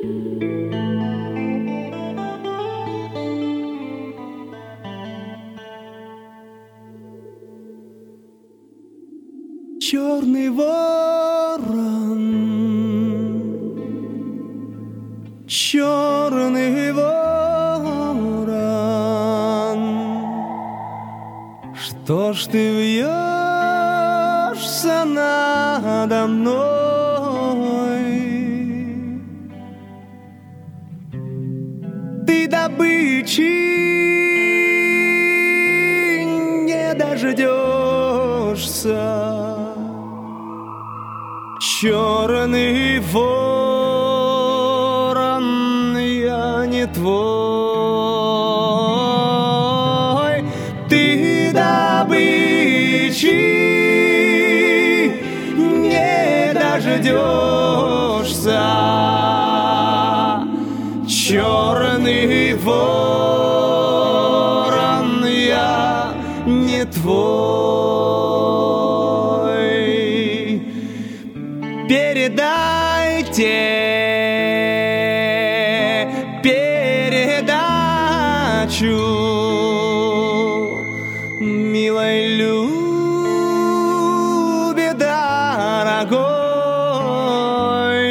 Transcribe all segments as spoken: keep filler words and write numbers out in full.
Черный ворон, черный ворон, что ж ты вьешься надо мной? Ты добычи не дождешься. Черный ворон, я не твой, ты добычи не дождешься. Черный ворон, я не твой. Передайте передачу милой Любе дорогой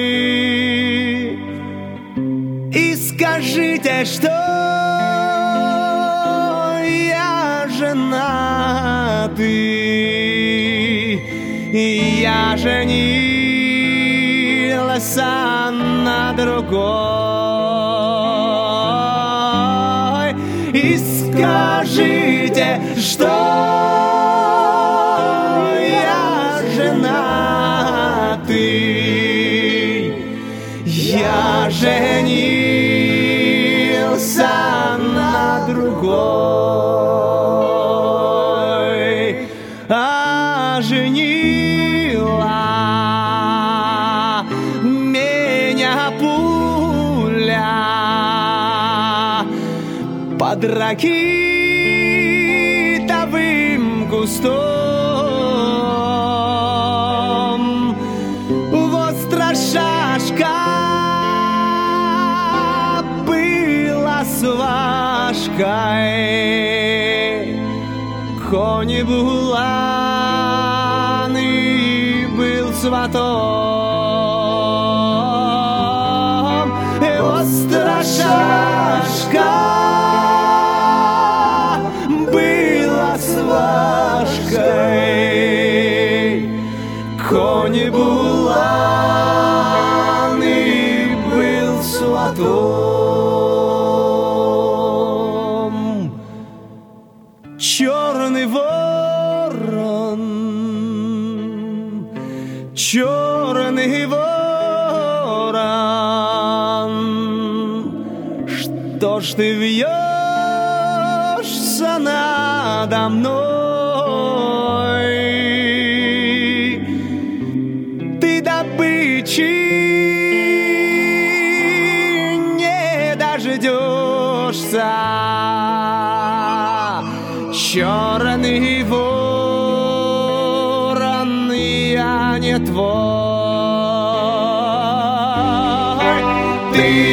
и скажите, что я женатый, и я женился на другой. И скажите, что я женатый, я женился на другой, а женила пуля под ракитовым кустом. Востра шашка была сважкой, кони буланы был сватом. Востра шашка была сважкой, кони буланы был сватом. Черный ворон, черный ворон, что ж ты вьешься надо мной? Ты добычи не дождешься. Черный ворон, я не твой. Ты